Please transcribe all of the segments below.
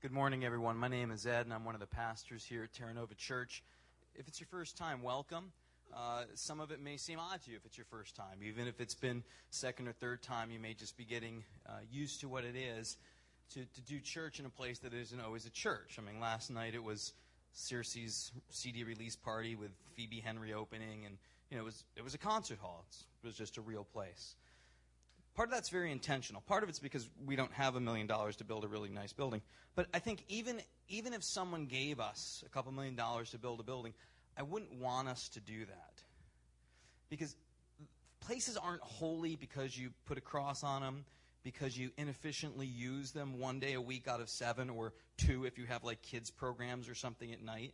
Good morning, everyone. My name is Ed, and I'm one of the pastors here at Terra Nova Church. If it's your first time, welcome. Some of it may seem odd to you if it's your first time. Even if it's been second or third time, you may just be getting used to what it is to do church in a place that isn't always a church. I mean, last night it was Circe's CD release party with Phoebe Henry opening, and it was a concert hall. It was just a real place. Part of that's very intentional. Part of it's because we don't have $1 million to build a really nice building. But I think even if someone gave us a couple $1 million to build a building, I wouldn't want us to do that. Because places aren't holy because you put a cross on them, because you inefficiently use them one day a week out of 7, or 2 if you have like kids programs or something at night.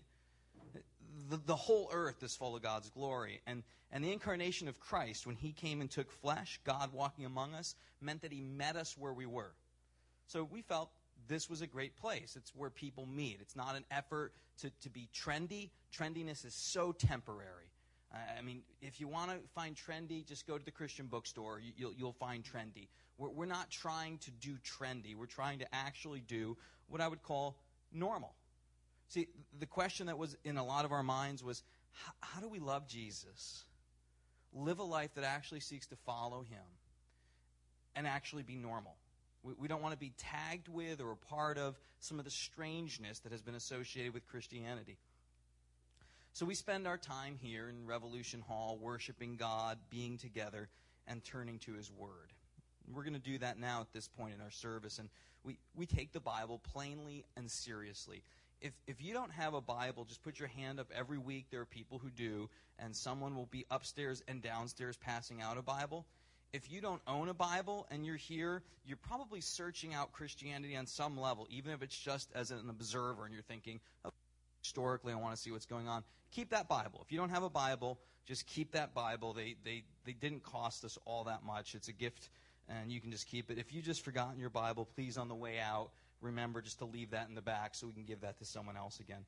The whole earth is full of God's glory. And the incarnation of Christ, when he came and took flesh, God walking among us, meant that he met us where we were. So we felt this was a great place. It's where people meet. It's not an effort to be trendy. Trendiness is so temporary. I mean, if you want to find trendy, just go to the Christian bookstore. You'll find trendy. We're not trying to do trendy. We're trying to actually do what I would call normal. See, the question that was in a lot of our minds was, how do we love Jesus? Live a life that actually seeks to follow him and actually be normal. We don't want to be tagged with or a part of some of the strangeness that has been associated with Christianity. So we spend our time here in Revolution Hall worshiping God, being together, and turning to his word. We're going to do that now at this point in our service, and we take the Bible plainly and seriously. If you don't have a Bible, just put your hand up. Every week there are people who do, and someone will be upstairs and downstairs passing out a Bible. If you don't own a Bible and you're here, you're probably searching out Christianity on some level, even if it's just as an observer and you're thinking, oh, historically I want to see what's going on. Keep that Bible. If you don't have a Bible, just keep that Bible. They didn't cost us all that much. It's a gift, and you can just keep it. If you just forgotten your Bible, please on the way out, remember just to leave that in the back so we can give that to someone else again.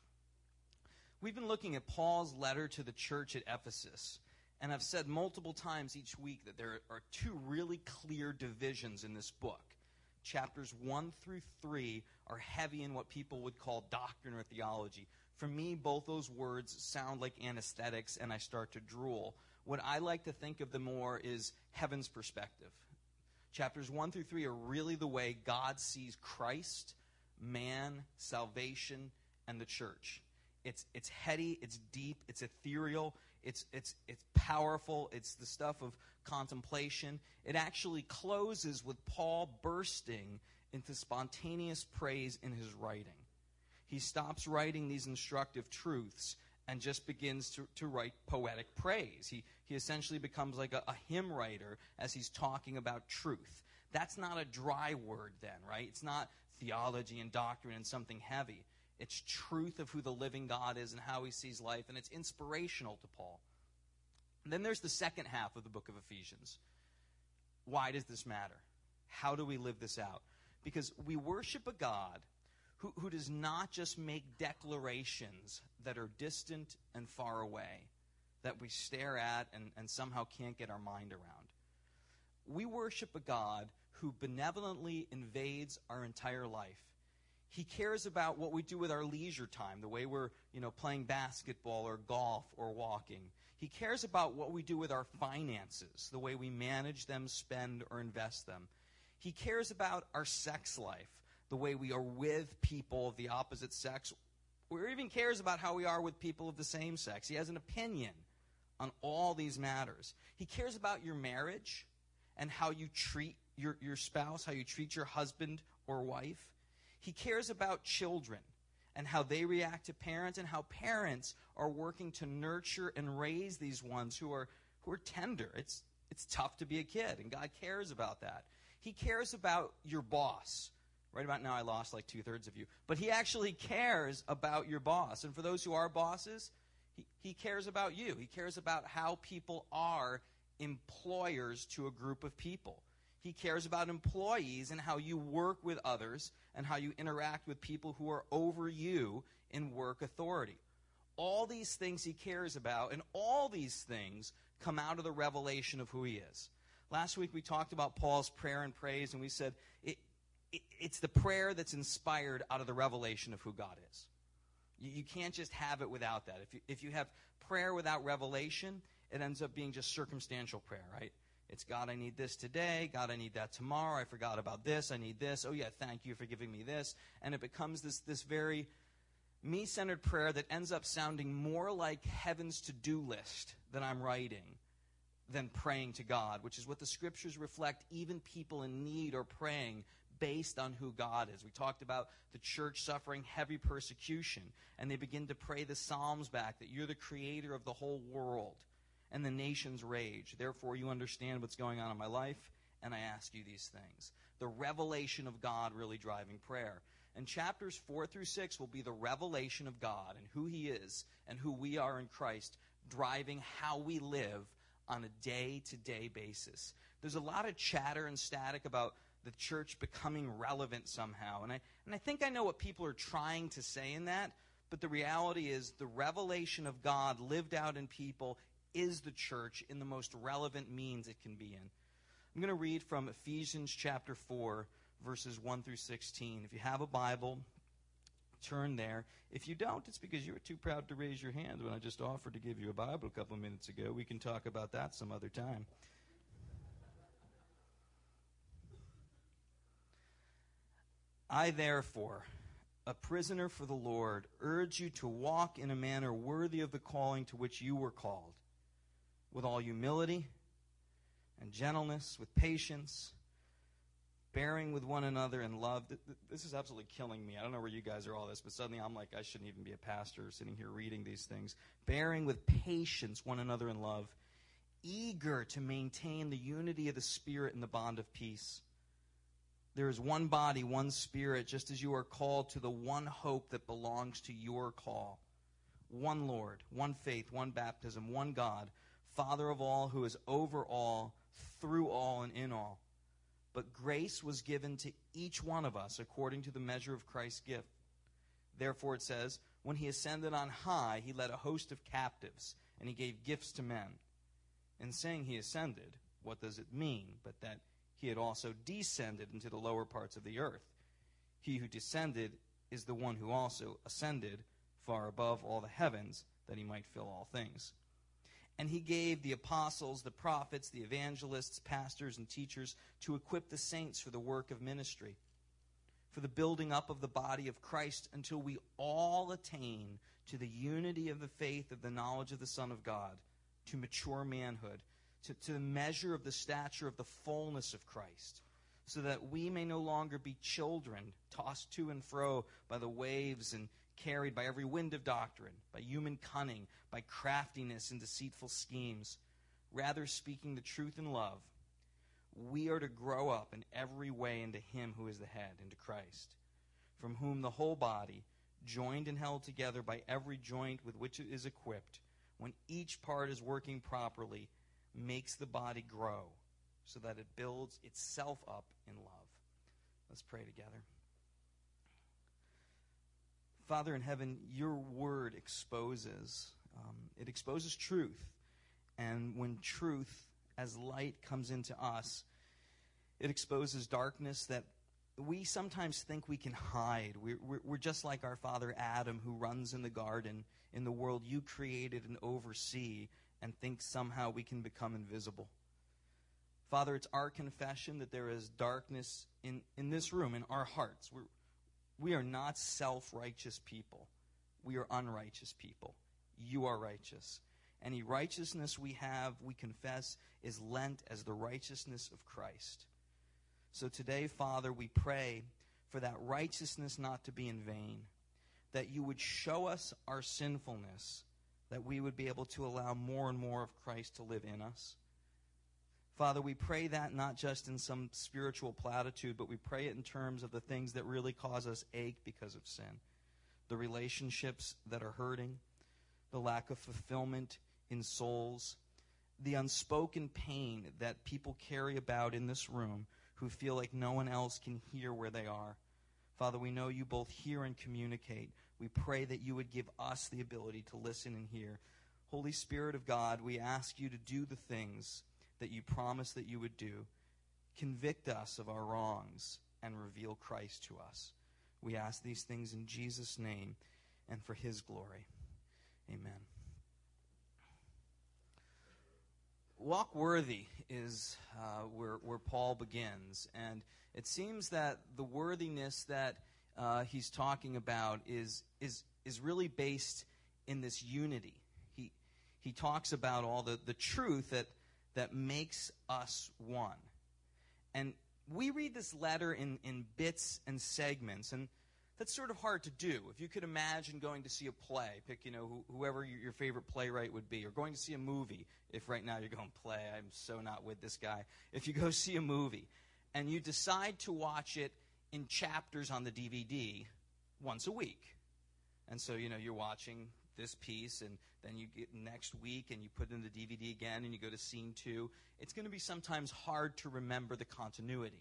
We've been looking at Paul's letter to the church at Ephesus, and I've said multiple times each week that there are 2 really clear divisions in this book. Chapters 1 through 3 are heavy in what people would call doctrine or theology. For me, both those words sound like anesthetics, and I start to drool. What I like to think of them more is heaven's perspective. Chapters 1 through 3 are really the way God sees Christ, man, salvation, and the church. It's heady, it's deep, it's ethereal, it's powerful, it's the stuff of contemplation. It actually closes with Paul bursting into spontaneous praise in his writing. He stops writing these instructive truths and just begins to write poetic praise. He essentially becomes like a hymn writer as he's talking about truth. That's not a dry word then, right? It's not theology and doctrine and something heavy. It's truth of who the living God is and how he sees life, and it's inspirational to Paul. And then there's the second half of the book of Ephesians. Why does this matter? How do we live this out? Because we worship a God who does not just make declarations that are distant and far away, that we stare at and somehow can't get our mind around. We worship a God who benevolently invades our entire life. He cares about what we do with our leisure time, the way we're, playing basketball or golf or walking. He cares about what we do with our finances, the way we manage them, spend, or invest them. He cares about our sex life, the way we are with people of the opposite sex, or even cares about how we are with people of the same sex. He has an opinion on all these matters. He cares about your marriage and how you treat your spouse, how you treat your husband or wife. He cares about children and how they react to parents, and how parents are working to nurture and raise these ones who are tender. It's tough to be a kid, and God cares about that. He cares about your boss. Right about now, I lost like 2/3 of you. But he actually cares about your boss. And for those who are bosses, he cares about you. He cares about how people are employers to a group of people. He cares about employees and how you work with others and how you interact with people who are over you in work authority. All these things he cares about, and all these things come out of the revelation of who he is. Last week we talked about Paul's prayer and praise, and we said it's the prayer that's inspired out of the revelation of who God is. You can't just have it without that. If you have prayer without revelation, it ends up being just circumstantial prayer, right? It's, God, I need this today. God, I need that tomorrow. I forgot about this. I need this. Oh, yeah, thank you for giving me this. And it becomes this very me-centered prayer that ends up sounding more like heaven's to-do list that I'm writing than praying to God, which is what the Scriptures reflect. Even people in need are praying based on who God is. We talked about the church suffering heavy persecution, and they begin to pray the Psalms back, that you're the creator of the whole world, and the nations rage. Therefore, you understand what's going on in my life, and I ask you these things. The revelation of God really driving prayer. And chapters 4 through 6 will be the revelation of God and who he is and who we are in Christ, driving how we live on a day-to-day basis. There's a lot of chatter and static about the church becoming relevant somehow. And I think I know what people are trying to say in that, but the reality is the revelation of God lived out in people is the church in the most relevant means it can be in. I'm going to read from Ephesians chapter 4, verses 1 through 16. If you have a Bible, turn there. If you don't, it's because you were too proud to raise your hand when I just offered to give you a Bible a couple of minutes ago. We can talk about that some other time. I, therefore, a prisoner for the Lord, urge you to walk in a manner worthy of the calling to which you were called, with all humility and gentleness, with patience, bearing with one another in love. This is absolutely killing me. I don't know where you guys are all this, but suddenly I'm like, I shouldn't even be a pastor sitting here reading these things. Bearing with patience one another in love, eager to maintain the unity of the Spirit in the bond of peace. There is one body, one Spirit, just as you are called to the one hope that belongs to your call. One Lord, one faith, one baptism, one God, Father of all, who is over all, through all, and in all. But grace was given to each one of us according to the measure of Christ's gift. Therefore it says, when he ascended on high, he led a host of captives, and he gave gifts to men. In saying he ascended, what does it mean but that he had also descended into the lower parts of the earth? He who descended is the one who also ascended far above all the heavens, that he might fill all things. And he gave the apostles, the prophets, the evangelists, pastors, and teachers to equip the saints for the work of ministry, for the building up of the body of Christ, until we all attain to the unity of the faith of the knowledge of the Son of God, to mature manhood, to the measure of the stature of the fullness of Christ, so that we may no longer be children, tossed to and fro by the waves and carried by every wind of doctrine, by human cunning, by craftiness and deceitful schemes. Rather, speaking the truth in love, we are to grow up in every way into him who is the head, into Christ, from whom the whole body, joined and held together by every joint with which it is equipped, when each part is working properly, makes the body grow, so that it builds itself up in love. Let's pray together. Father in heaven, your word exposes. It exposes truth. And when truth as light comes into us, it exposes darkness that we sometimes think we can hide. We're just like our father Adam, who runs in the garden, in the world you created and oversee, and thinks somehow we can become invisible. Father, it's our confession that there is darkness in this room, in our hearts. We are not self-righteous people. We are unrighteous people. You are righteous. Any righteousness we have, we confess, is lent as the righteousness of Christ. So today, Father, we pray for that righteousness not to be in vain, that you would show us our sinfulness, that we would be able to allow more and more of Christ to live in us. Father, we pray that not just in some spiritual platitude, but we pray it in terms of the things that really cause us ache because of sin. The relationships that are hurting, the lack of fulfillment in souls, the unspoken pain that people carry about in this room who feel like no one else can hear where they are. Father, we know you both hear and communicate. We pray that you would give us the ability to listen and hear. Holy Spirit of God, we ask you to do the things that you promised that you would do. Convict us of our wrongs and reveal Christ to us. We ask these things in Jesus' name and for his glory. Amen. Walk worthy is where Paul begins. And it seems that the worthiness that he's talking about is really based in this unity. He talks about all the truth that makes us one. And we read this letter in bits and segments, and that's sort of hard to do. If you could imagine going to see a play, pick whoever your favorite playwright would be, or going to see a movie. If right now you're going play, I'm so not with this guy. If you go see a movie and you decide to watch it in chapters on the DVD once a week, and so you're watching this piece, and then you get next week and you put it in the DVD again and you go to scene 2, it's going to be sometimes hard to remember the continuity.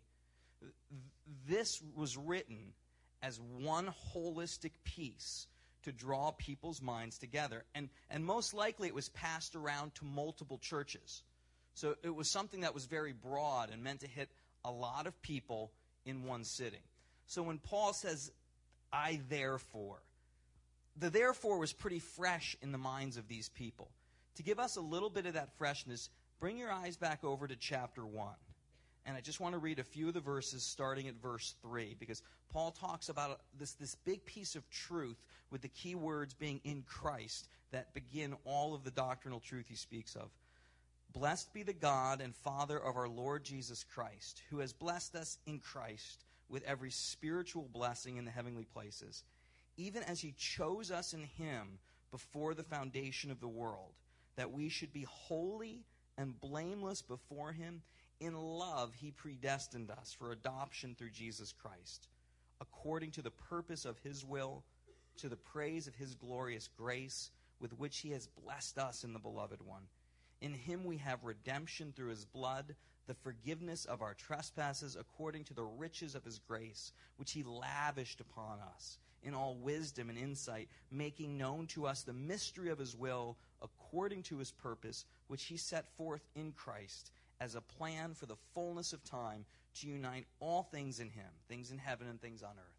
This was written as one holistic piece to draw people's minds together. And most likely it was passed around to multiple churches. So it was something that was very broad and meant to hit a lot of people in one sitting. So when Paul says, I therefore, the therefore was pretty fresh in the minds of these people. To give us a little bit of that freshness, bring your eyes back over to chapter 1. And I just want to read a few of the verses starting at verse 3, because Paul talks about this big piece of truth with the key words being in Christ that begin all of the doctrinal truth he speaks of. Blessed be the God and Father of our Lord Jesus Christ, who has blessed us in Christ with every spiritual blessing in the heavenly places, even as he chose us in him before the foundation of the world, that we should be holy and blameless before him. In love, he predestined us for adoption through Jesus Christ, according to the purpose of his will, to the praise of his glorious grace, with which he has blessed us in the Beloved One. In him we have redemption through his blood, the forgiveness of our trespasses, according to the riches of his grace, which he lavished upon us, in all wisdom and insight, making known to us the mystery of his will, according to his purpose, which he set forth in Christ, as a plan for the fullness of time to unite all things in him, things in heaven and things on earth.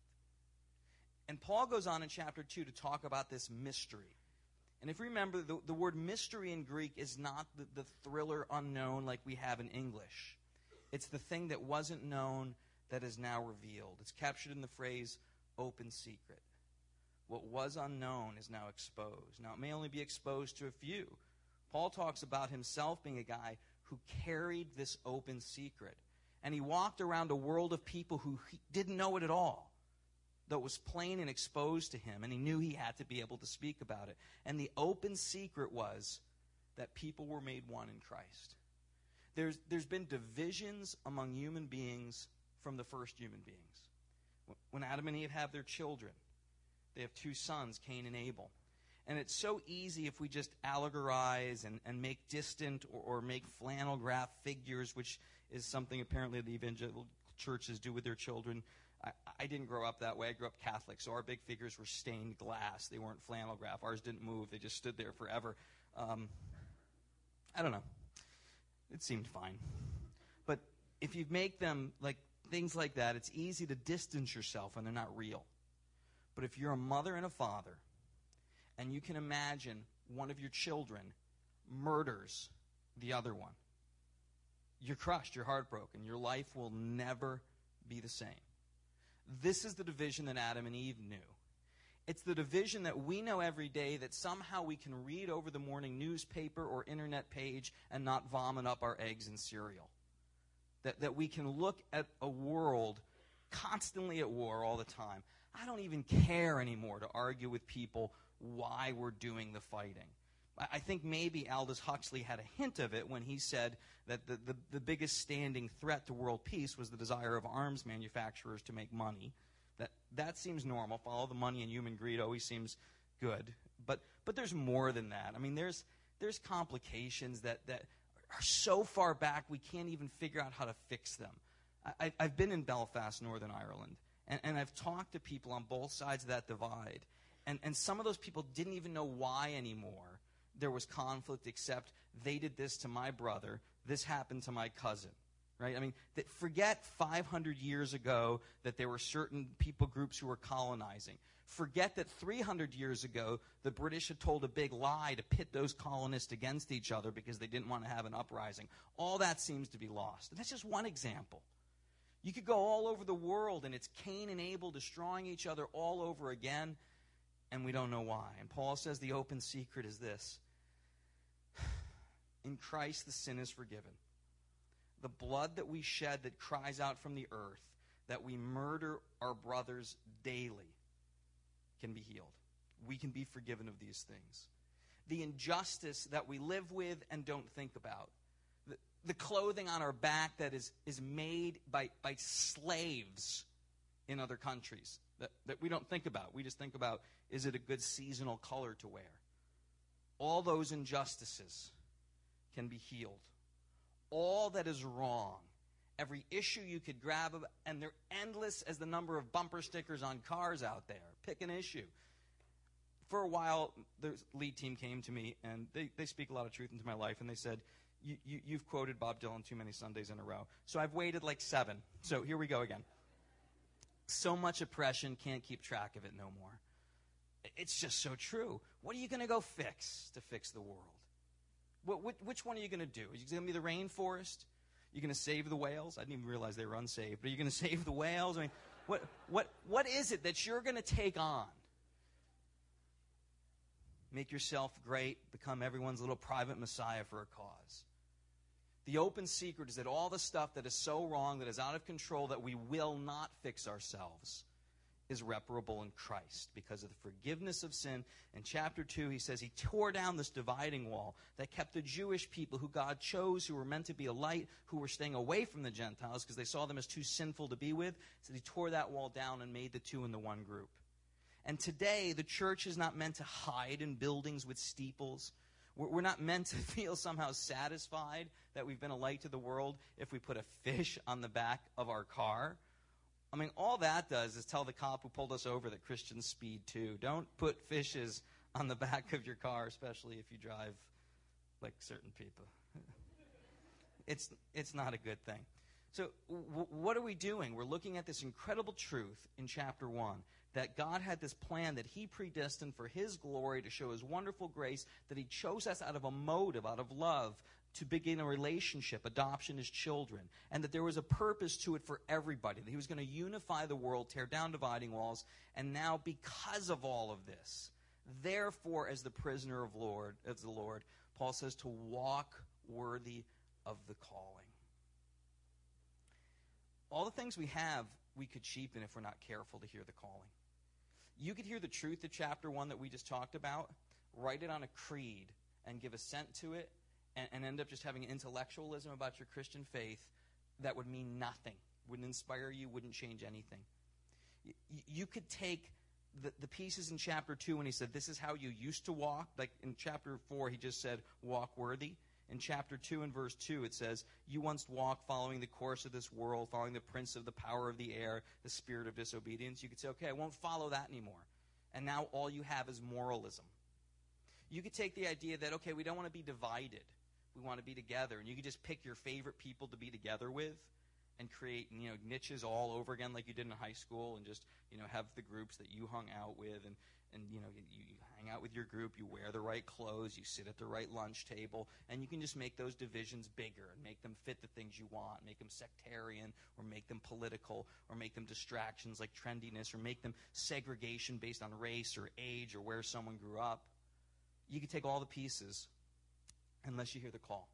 And Paul goes on in chapter 2 to talk about this mystery. And if you remember, the word mystery in Greek is not the thriller unknown like we have in English. It's the thing that wasn't known that is now revealed. It's captured in the phrase, open secret. What was unknown is now exposed. Now, it may only be exposed to a few. Paul talks about himself being a guy who carried this open secret. And he walked around a world of people who didn't know it at all, though it was plain and exposed to him, and he knew he had to be able to speak about it. And the open secret was that people were made one in Christ. There's been divisions among human beings from the first human beings. When Adam and Eve have their children, they have 2 sons, Cain and Abel. And it's so easy if we just allegorize and make distant or make flannel graph figures, which is something apparently the evangelical churches do with their children. I didn't grow up that way. I grew up Catholic, so our big figures were stained glass. They weren't flannel graph. Ours didn't move. They just stood there forever. I don't know. It seemed fine. But if you make them like things like that, it's easy to distance yourself when they're not real. But if you're a mother and a father, and you can imagine one of your children murders the other one, you're crushed, you're heartbroken. Your life will never be the same. This is the division that Adam and Eve knew. It's the division that we know every day, that somehow we can read over the morning newspaper or internet page and not vomit up our eggs and cereal. That we can look at a world constantly at war all the time. I don't even care anymore to argue with people why we're doing the fighting. I think maybe Aldous Huxley had a hint of it when he said that the biggest standing threat to world peace was the desire of arms manufacturers to make money. That seems normal. Follow the money, and human greed always seems good. But there's more than that. I mean, there's complications that are so far back we can't even figure out how to fix them. I've been in Belfast, Northern Ireland, and I've talked to people on both sides of that divide. And some of those people didn't even know why anymore there was conflict, except they did this to my brother, this happened to my cousin. right? I mean, forget 500 years ago that there were certain people groups who were colonizing. Forget that 300 years ago, the British had told a big lie to pit those colonists against each other because they didn't want to have an uprising. All that seems to be lost. And that's just one example. You could go all over the world, and it's Cain and Abel destroying each other all over again, and we don't know why. And Paul says the open secret is this. In Christ, the sin is forgiven. The blood that we shed that cries out from the earth, that we murder our brothers daily, can be healed. We can be forgiven of these things. The injustice that we live with and don't think about. The clothing on our back that is made by slaves in other countries that we don't think about. We just think about, is it a good seasonal color to wear? All those injustices can be healed. All that is wrong, every issue you could grab, and they're endless as the number of bumper stickers on cars out there. Pick an issue. For a while, the lead team came to me, and they speak a lot of truth into my life, and they said, you've quoted Bob Dylan too many Sundays in a row. So I've waited like 7. So here we go again. So much oppression, can't keep track of it no more. It's just so true. What are you going to go fix to fix the world? Which one are you going to do? Are you going to be the rainforest? You're going to save the whales? I didn't even realize they were unsaved. But are you going to save the whales? I mean, what is it that you're going to take on? Make yourself great, become everyone's little private messiah for a cause. The open secret is that all the stuff that is so wrong, that is out of control, that we will not fix ourselves, is reparable in Christ because of the forgiveness of sin. In chapter 2, he says he tore down this dividing wall that kept the Jewish people who God chose, who were meant to be a light, who were staying away from the Gentiles because they saw them as too sinful to be with. So he tore that wall down and made the two into one group. And today, the church is not meant to hide in buildings with steeples. We're not meant to feel somehow satisfied that we've been a light to the world if we put a fish on the back of our car. I mean, all that does is tell the cop who pulled us over that Christians speed too. Don't put fishes on the back of your car, especially if you drive like certain people. It's not a good thing. So what are we doing? We're looking at this incredible truth in chapter 1, that God had this plan that he predestined for his glory to show his wonderful grace, that he chose us out of a motive, out of love, to begin a relationship, adoption as children, and that there was a purpose to it for everybody, that he was going to unify the world, tear down dividing walls, and now because of all of this, therefore, as the prisoner of the Lord, Paul says to walk worthy of the calling. All the things we have, we could cheapen if we're not careful to hear the calling. You could hear the truth of chapter 1 that we just talked about, write it on a creed, and give assent to it, and end up just having intellectualism about your Christian faith that would mean nothing, wouldn't inspire you, wouldn't change anything. You could take the pieces in chapter 2 when he said, this is how you used to walk. Like in chapter 4, he just said, walk worthy. In chapter 2 and verse 2, it says, you once walked following the course of this world, following the prince of the power of the air, the spirit of disobedience. You could say, okay, I won't follow that anymore. And now all you have is moralism. You could take the idea that, okay, we don't want to be divided. We want to be together. And you could just pick your favorite people to be together with and create, niches all over again like you did in high school, and just, have the groups that you hung out with, and you hang out with your group, you wear the right clothes, you sit at the right lunch table, and you can just make those divisions bigger and make them fit the things you want, make them sectarian, or make them political, or make them distractions like trendiness, or make them segregation based on race or age or where someone grew up. You can take all the pieces unless you hear the call.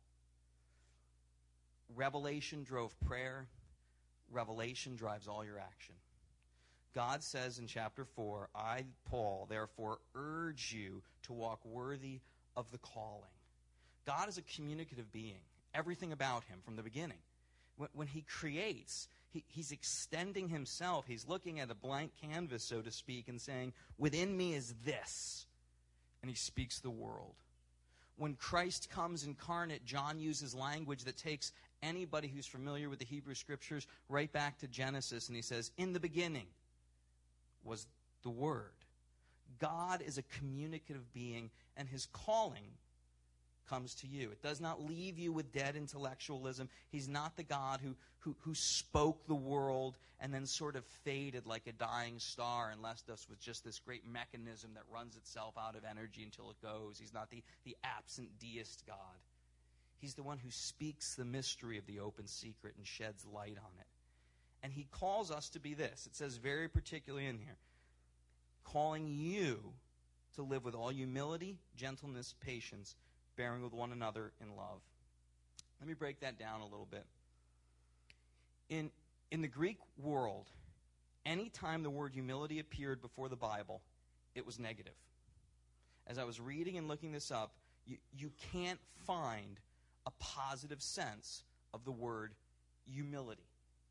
Revelation drove prayer. Revelation drives all your action. God says in chapter 4, I, Paul, therefore urge you to walk worthy of the calling. God is a communicative being, everything about him from the beginning. When he creates, he's extending himself. He's looking at a blank canvas, so to speak, and saying, within me is this. And he speaks the world. When Christ comes incarnate, John uses language that takes anybody who's familiar with the Hebrew Scriptures right back to Genesis, and he says, in the beginning was the Word. God is a communicative being, and his calling comes to you. It does not leave you with dead intellectualism. He's not the God who spoke the world and then sort of faded like a dying star and left us with just this great mechanism that runs itself out of energy until it goes. He's not the absent deist God. He's the one who speaks the mystery of the open secret and sheds light on it. And he calls us to be this. It says very particularly in here, calling you to live with all humility, gentleness, patience, bearing with one another in love. Let me break that down a little bit. In the Greek world, any time the word humility appeared before the Bible, it was negative. As I was reading and looking this up, you can't find a positive sense of the word humility.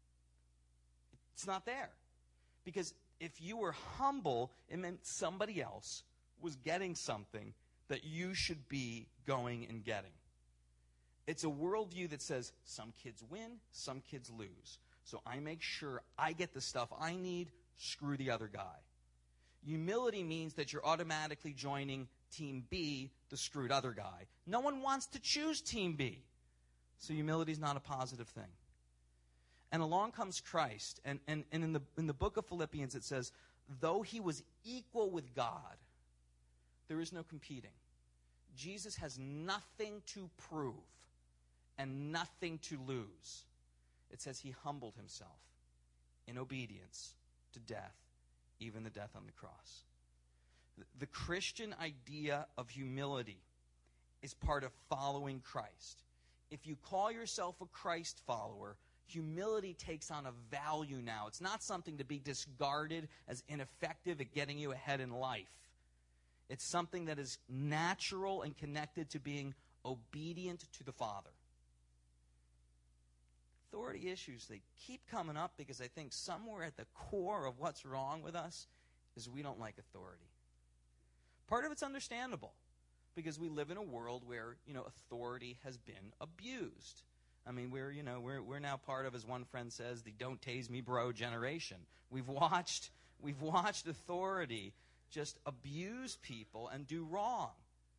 It's not there. Because if you were humble, it meant somebody else was getting something that you should be going and getting. It's a worldview that says some kids win, some kids lose. So I make sure I get the stuff I need, screw the other guy. Humility means that you're automatically joining Team B, the screwed other guy. No one wants to choose Team B. So humility is not a positive thing. And along comes Christ. And in the book of Philippians it says, though he was equal with God, there is no competing. Jesus has nothing to prove and nothing to lose. It says he humbled himself in obedience to death, even the death on the cross. The Christian idea of humility is part of following Christ. If you call yourself a Christ follower, humility takes on a value now. It's not something to be discarded as ineffective at getting you ahead in life. It's something that is natural and connected to being obedient to the Father. Authority issues, they keep coming up because I think somewhere at the core of what's wrong with us is we don't like authority. Part of it's understandable because we live in a world where, authority has been abused. I mean, we're now part of, as one friend says, the "don't tase me, bro" generation. We've watched authority just abuse people and do wrong.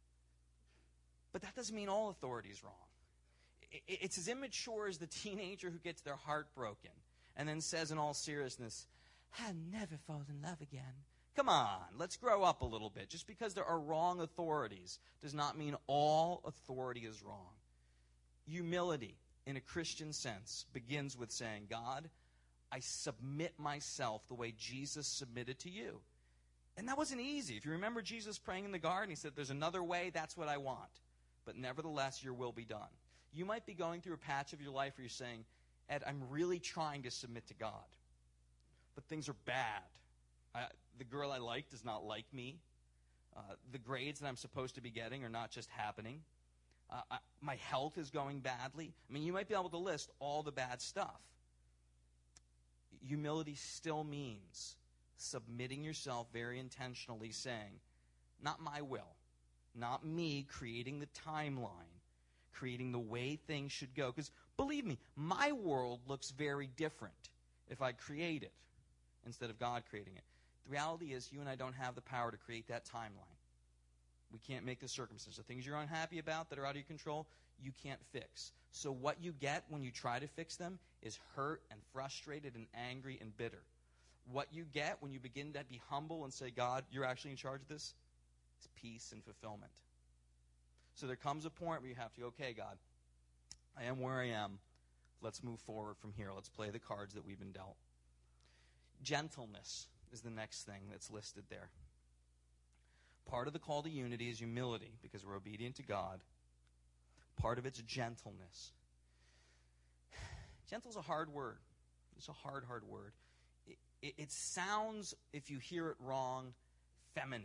But that doesn't mean all authority is wrong. It's as immature as the teenager who gets their heart broken and then says in all seriousness, "I'll never fall in love again." Come on, let's grow up a little bit. Just because there are wrong authorities does not mean all authority is wrong. Humility, in a Christian sense, begins with saying, God, I submit myself the way Jesus submitted to you. And that wasn't easy. If you remember Jesus praying in the garden, he said, there's another way, that's what I want. But nevertheless, your will be done. You might be going through a patch of your life where you're saying, Ed, I'm really trying to submit to God. But things are bad. The girl I like does not like me. The grades that I'm supposed to be getting are not just happening. My health is going badly. I mean, you might be able to list all the bad stuff. Humility still means submitting yourself very intentionally, saying, not my will, not me creating the timeline, creating the way things should go. Because believe me, my world looks very different if I create it instead of God creating it. The reality is you and I don't have the power to create that timeline. We can't make the circumstances. The things you're unhappy about that are out of your control, you can't fix. So what you get when you try to fix them is hurt and frustrated and angry and bitter. What you get when you begin to be humble and say, God, you're actually in charge of this, is peace and fulfillment. So there comes a point where you have to go, okay, God, I am where I am. Let's move forward from here. Let's play the cards that we've been dealt. Gentleness is the next thing that's listed there. Part of the call to unity is humility because we're obedient to God. Part of it's gentleness. Gentle's a hard word. It's a hard word. It sounds, if you hear it wrong, feminine.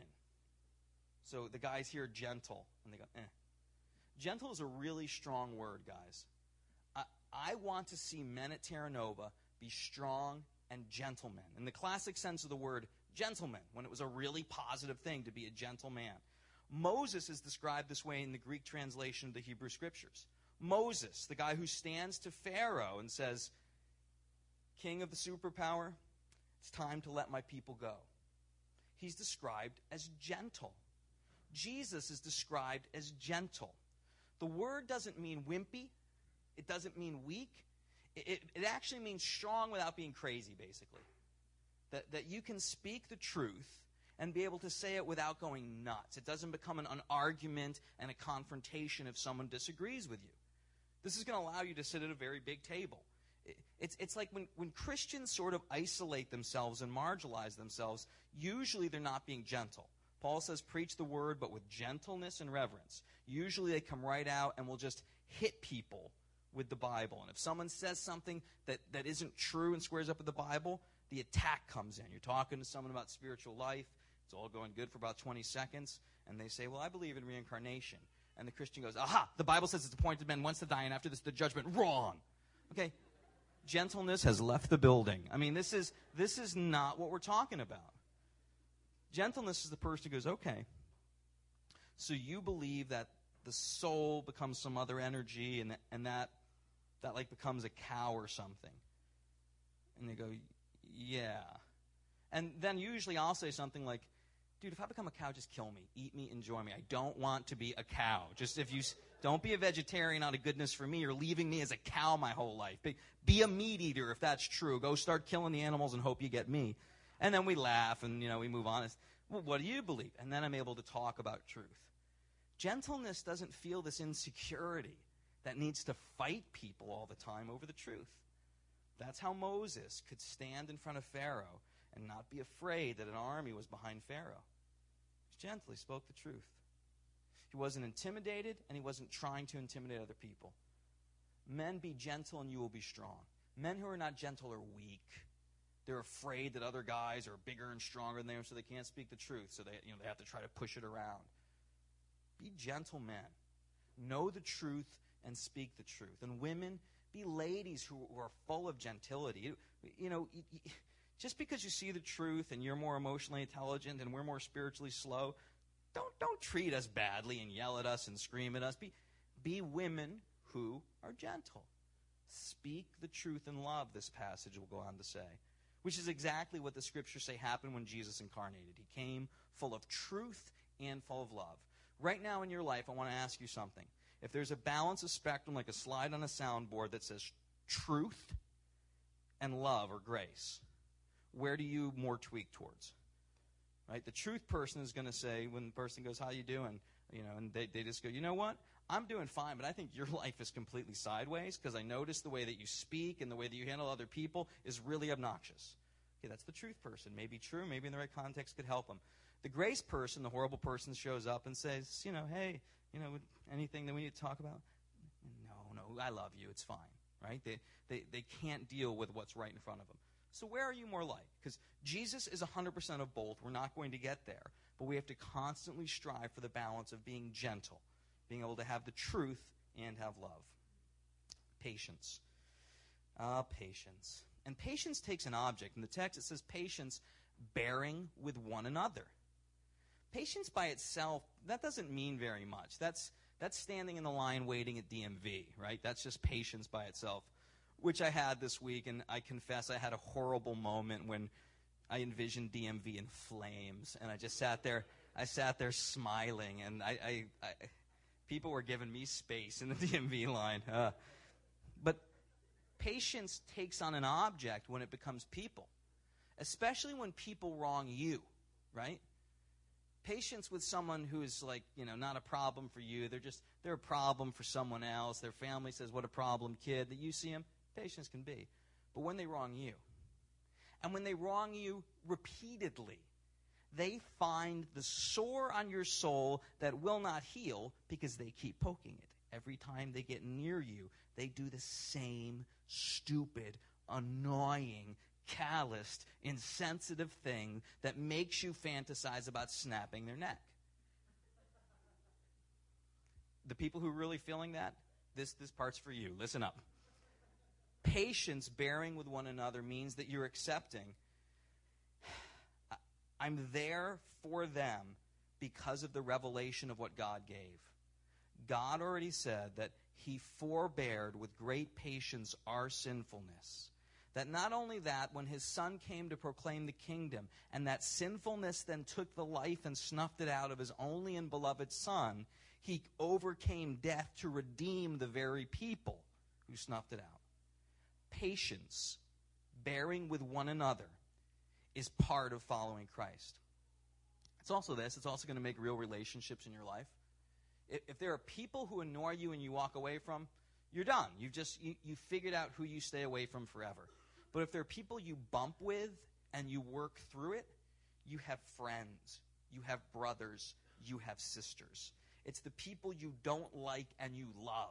So the guys hear gentle, and they go, eh. Gentle is a really strong word, guys. I want to see men at Terra Nova be strong and gentlemen. In the classic sense of the word, gentleman, when it was a really positive thing to be a gentleman. Moses is described this way in the Greek translation of the Hebrew Scriptures. Moses, the guy who stands to Pharaoh and says, King of the superpower, it's time to let my people go. He's described as gentle. Jesus is described as gentle. The word doesn't mean wimpy. It doesn't mean weak. It actually means strong without being crazy, basically. That you can speak the truth and be able to say it without going nuts. It doesn't become an argument and a confrontation if someone disagrees with you. This is going to allow you to sit at a very big table. It's like when Christians sort of isolate themselves and marginalize themselves, usually they're not being gentle. Paul says, preach the word, but with gentleness and reverence. Usually they come right out and will just hit people with the Bible. And if someone says something that isn't true and squares up with the Bible, the attack comes in. You're talking to someone about spiritual life. It's all going good for about 20 seconds. And they say, well, I believe in reincarnation. And the Christian goes, aha, the Bible says it's appointed men once to die, and after this, the judgment. Wrong. Okay. Gentleness has left the building. I mean, this is not what we're talking about. Gentleness is the person who goes, okay, so you believe that the soul becomes some other energy and that like becomes a cow or something. And they go, yeah. And then usually I'll say something like, dude, if I become a cow, just kill me. Eat me, enjoy me. I don't want to be a cow. Just if you don't be a vegetarian out of goodness for me. You're leaving me as a cow my whole life. Be a meat eater if that's true. Go start killing the animals and hope you get me. And then we laugh and, we move on. Well, what do you believe? And then I'm able to talk about truth. Gentleness doesn't feel this insecurity that needs to fight people all the time over the truth. That's how Moses could stand in front of Pharaoh and not be afraid that an army was behind Pharaoh. He gently spoke the truth. He wasn't intimidated, and he wasn't trying to intimidate other people. Men, be gentle and you will be strong. Men who are not gentle are weak. They're afraid that other guys are bigger and stronger than them, so they can't speak the truth. So they have to try to push it around. Be gentle men. Know the truth and speak the truth. And women, be ladies who are full of gentility. Just because you see the truth and you're more emotionally intelligent and we're more spiritually slow, don't treat us badly and yell at us and scream at us. Be women who are gentle. Speak the truth in love, this passage will go on to say, which is exactly what the scriptures say happened when Jesus incarnated. He came full of truth and full of love. Right now in your life, I want to ask you something. If there's a balance of spectrum like a slide on a soundboard that says truth and love or grace, where do you more tweak towards? Right? The truth person is going to say, when the person goes, how you doing? And they just go, you know what? I'm doing fine, but I think your life is completely sideways because I notice the way that you speak and the way that you handle other people is really obnoxious. Okay, that's the truth person. Maybe true, maybe in the right context could help them. The grace person, the horrible person, shows up and says, hey, anything that we need to talk about? No, I love you. It's fine, right? They can't deal with what's right in front of them. So where are you more like? Because Jesus is 100% of both. We're not going to get there. But we have to constantly strive for the balance of being gentle, being able to have the truth and have love. Patience. Patience. And patience takes an object. In the text it says patience bearing with one another. Patience by itself, that doesn't mean very much. That's standing in the line waiting at DMV, right? That's just patience by itself, which I had this week, and I confess I had a horrible moment when I envisioned DMV in flames, and I just sat there smiling, and I people were giving me space in the DMV line. But patience takes on an object when it becomes people, especially when people wrong you, right? Patience with someone who is not a problem for you. They're a problem for someone else. Their family says, what a problem kid. That you see them, patience can be. But when they wrong you, and when they wrong you repeatedly, they find the sore on your soul that will not heal because they keep poking it. Every time they get near you, they do the same stupid, annoying, calloused, insensitive thing that makes you fantasize about snapping their neck. The people who are really feeling that, this part's for you. Listen up. Patience, bearing with one another, means that you're accepting, I'm there for them because of the revelation of what God gave. God already said that he forbeared with great patience our sinfulness. That not only that, when his son came to proclaim the kingdom, and that sinfulness then took the life and snuffed it out of his only and beloved son, He overcame death to redeem the very people who snuffed it out. Patience, bearing with one another, is part of following Christ. It's also this. It's also going to make real relationships in your life. If there are people who annoy you and you walk away from, you're done. You figured out who you stay away from forever. But if there are people you bump with and you work through it, you have friends, you have brothers, you have sisters. It's the people you don't like and you love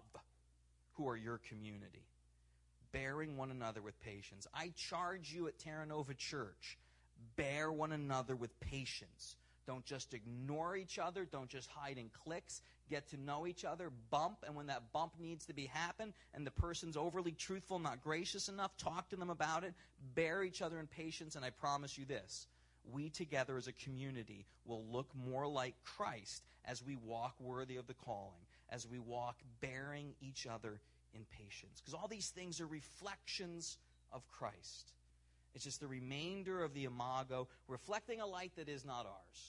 who are your community. Bearing one another with patience. I charge you at Terra Nova Church, bear one another with patience. Don't just ignore each other. Don't just hide in cliques. Get to know each other. Bump, and when that bump needs to be happen and the person's overly truthful, not gracious enough, talk to them about it. Bear each other in patience, and I promise you this. We together as a community will look more like Christ as we walk worthy of the calling, as we walk bearing each other in patience. Because all these things are reflections of Christ. It's just the remainder of the imago, reflecting a light that is not ours.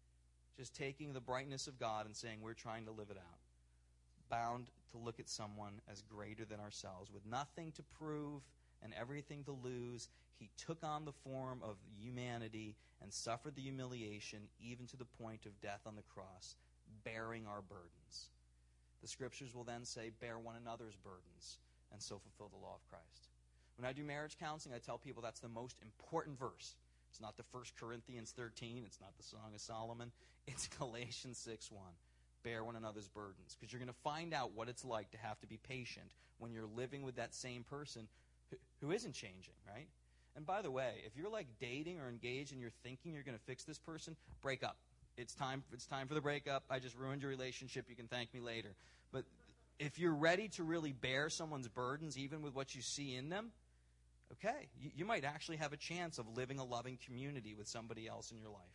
Just taking the brightness of God and saying we're trying to live it out. Bound to look at someone as greater than ourselves. With nothing to prove and everything to lose, he took on the form of humanity and suffered the humiliation even to the point of death on the cross, bearing our burdens. The scriptures will then say, bear one another's burdens and so fulfill the law of Christ. When I do marriage counseling, I tell people that's the most important verse. It's not the 1 Corinthians 13. It's not the Song of Solomon. It's Galatians 6:1. Bear one another's burdens. Because you're going to find out what it's like to have to be patient when you're living with that same person who isn't changing, right? And by the way, if you're like dating or engaged and you're thinking you're going to fix this person, break up. It's time for the breakup. I just ruined your relationship. You can thank me later. But if you're ready to really bear someone's burdens, even with what you see in them, okay, you might actually have a chance of living a loving community with somebody else in your life.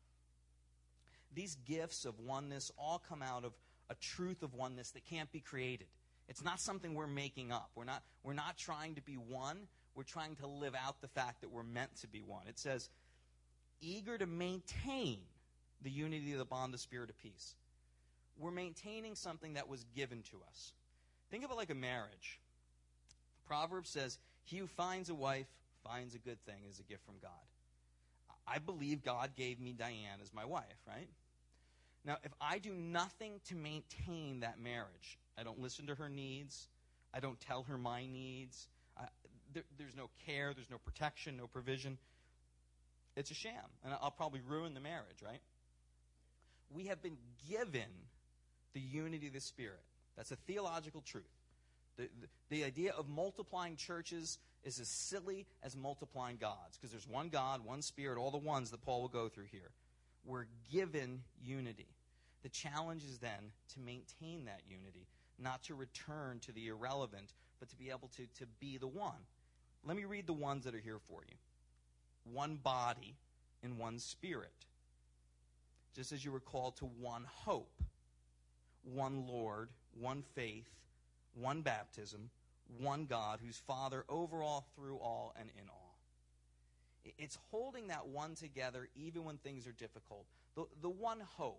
These gifts of oneness all come out of a truth of oneness that can't be created. It's not something we're making up. We're not trying to be one. We're trying to live out the fact that we're meant to be one. It says, eager to maintain the unity of the bond of spirit of peace. We're maintaining something that was given to us. Think of it like a marriage. Proverbs says, he who finds a wife finds a good thing as a gift from God. I believe God gave me Diane as my wife, right? Now, if I do nothing to maintain that marriage, I don't listen to her needs, I don't tell her my needs, there's no care, there's no protection, no provision, it's a sham, and I'll probably ruin the marriage, right? We have been given the unity of the Spirit. That's a theological truth. The idea of multiplying churches is as silly as multiplying gods, because there's one God, one Spirit, all the ones that Paul will go through here. We're given unity. The challenge is then to maintain that unity, not to return to the irrelevant, but to be able to be the one. Let me read the ones that are here for you. One body and one Spirit, just as you were called to one hope, one Lord, one faith, one baptism, one God, who's Father over all, through all, and in all. It's holding that one together even when things are difficult. The one hope.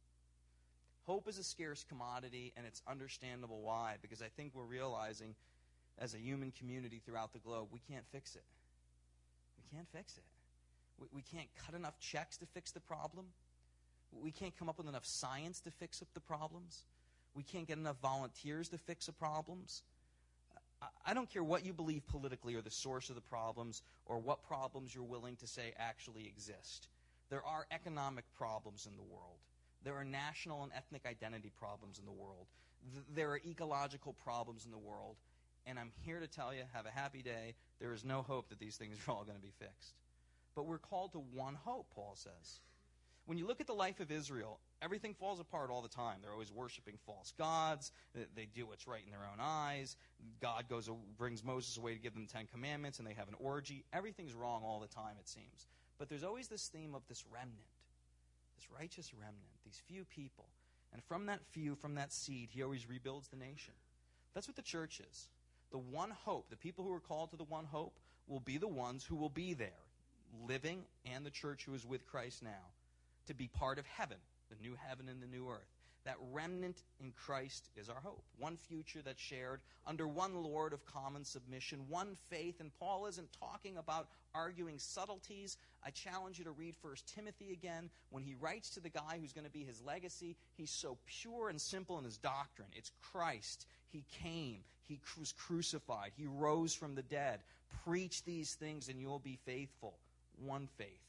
Hope is a scarce commodity, and it's understandable why, because I think we're realizing as a human community throughout the globe, we can't fix it. We can't fix it. We can't cut enough checks to fix the problem. We can't come up with enough science to fix up the problems. We can't get enough volunteers to fix the problems. I don't care what you believe politically or the source of the problems or what problems you're willing to say actually exist. There are economic problems in the world. There are national and ethnic identity problems in the world. There are ecological problems in the world. And I'm here to tell you, have a happy day. There is no hope that these things are all going to be fixed. But we're called to one hope, Paul says. When you look at the life of Israel, everything falls apart all the time. They're always worshiping false gods. They do what's right in their own eyes. God brings Moses away to give them the 10 Commandments, and they have an orgy. Everything's wrong all the time, it seems. But there's always this theme of this remnant, this righteous remnant, these few people. And from that few, from that seed, he always rebuilds the nation. That's what the church is. The one hope, the people who are called to the one hope, will be the ones who will be there, living, and the church who is with Christ now, to be part of heaven, the new heaven and the new earth. That remnant in Christ is our hope. One future that's shared under one Lord of common submission, one faith. And Paul isn't talking about arguing subtleties. I challenge you to read 1 Timothy again. When he writes to the guy who's going to be his legacy, he's so pure and simple in his doctrine. It's Christ. He came. He was crucified. He rose from the dead. Preach these things and you'll be faithful. One faith.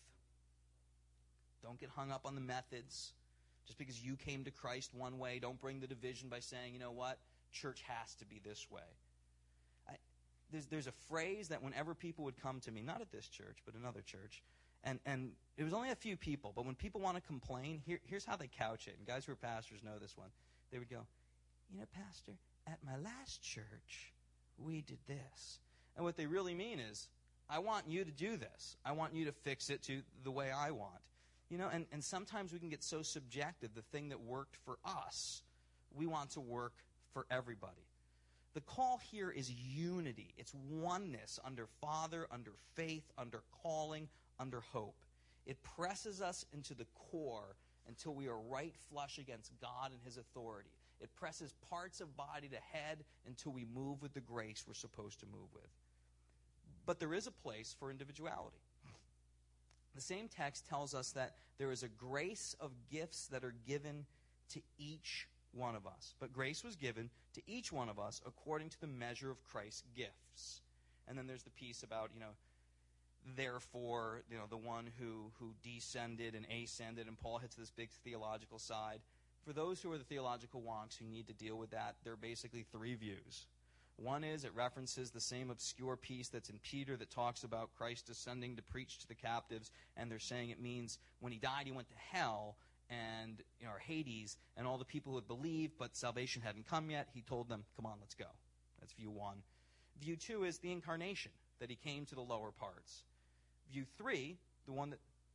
Don't get hung up on the methods. Just because you came to Christ one way, don't bring the division by saying, you know what, church has to be this way. There's a phrase that whenever people would come to me, not at this church, but another church, and it was only a few people, but when people want to complain, here's how they couch it. And guys who are pastors know this one. They would go, you know, Pastor, at my last church, we did this. And what they really mean is, I want you to do this. I want you to fix it to the way I want. You know, and sometimes we can get so subjective. The thing that worked for us, we want to work for everybody. The call here is unity. It's oneness under Father, under faith, under calling, under hope. It presses us into the core until we are right flush against God and his authority. It presses parts of body to head until we move with the grace we're supposed to move with. But there is a place for individuality. The same text tells us that there is a grace of gifts that are given to each one of us. But grace was given to each one of us according to the measure of Christ's gifts. And then there's the piece about, therefore, the one who descended and ascended, and Paul hits this big theological side. For those who are the theological wonks who need to deal with that, there are basically three views. One is it references the same obscure piece that's in Peter that talks about Christ ascending to preach to the captives, and they're saying it means when he died he went to hell and or Hades, and all the people who had believed but salvation hadn't come yet, he told them, come on, let's go. That's view one. View two is the incarnation, that he came to the lower parts. View three, the one